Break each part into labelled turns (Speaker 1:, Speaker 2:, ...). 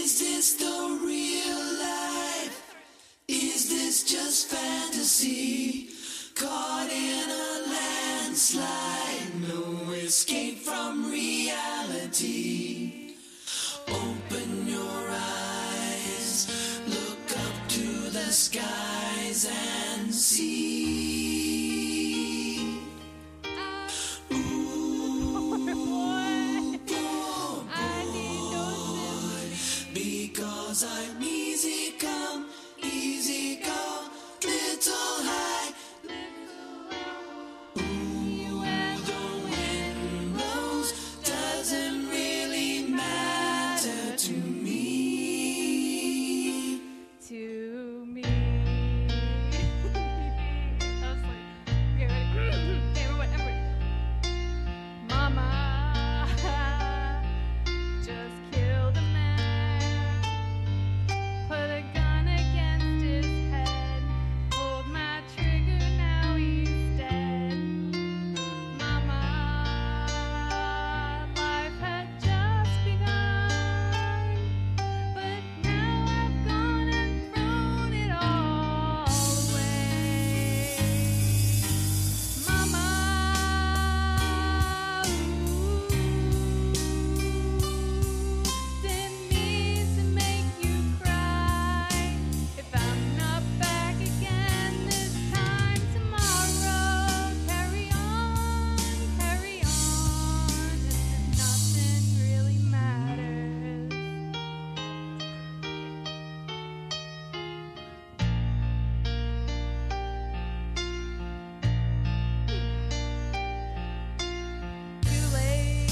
Speaker 1: Is this the real life? Is this just fantasy? Caught in a landslide, no escape from reality. Open your eyes, look up to the skies and see. Ooh, poor boy, because I'm easy come, easy go, little high. Ooh, the wind blows, doesn't really matter to me.
Speaker 2: To me. I was like, okay, ready? Okay, whatever. Mama just killed a man, put a gun against his head, pulled my trigger, now he's dead. Mama, life had just begun, but now I've gone and thrown it all away. Mama, didn't mean to make you cry. If I'm not back again this time tomorrow, carry on, as if nothing really matters. Too late,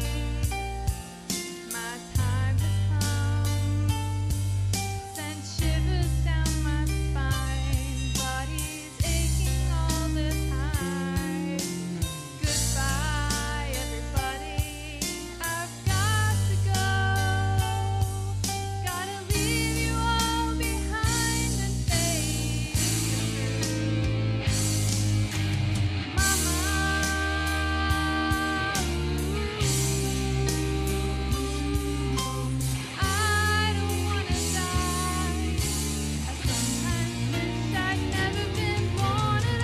Speaker 2: my time has come. Sent shivers down my spine, body's aching all the time. Goodbye, everybody, I've got to go. Gotta leave you all behind and face the truth. Mama, I don't wanna die. I sometimes wish I'd never been born at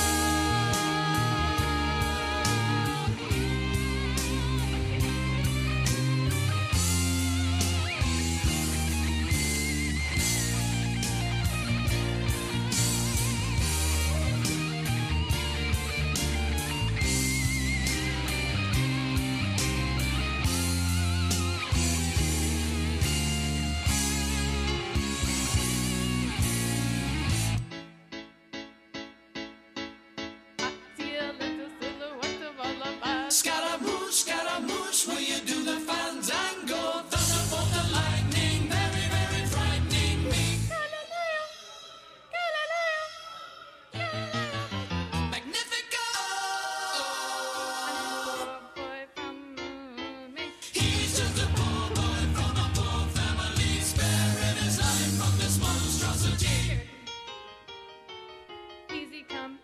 Speaker 2: I see a little silhouette of a lover.
Speaker 1: Scaramouche, will you do the fandango? Thunderbolt the lightning, very, very frightening me.
Speaker 2: Galileo, Galileo, Galileo.
Speaker 1: Magnifico!
Speaker 2: Poor boy from me.
Speaker 1: He's just a poor boy from a poor family, sparing his life from this monstrosity.
Speaker 2: Easy come,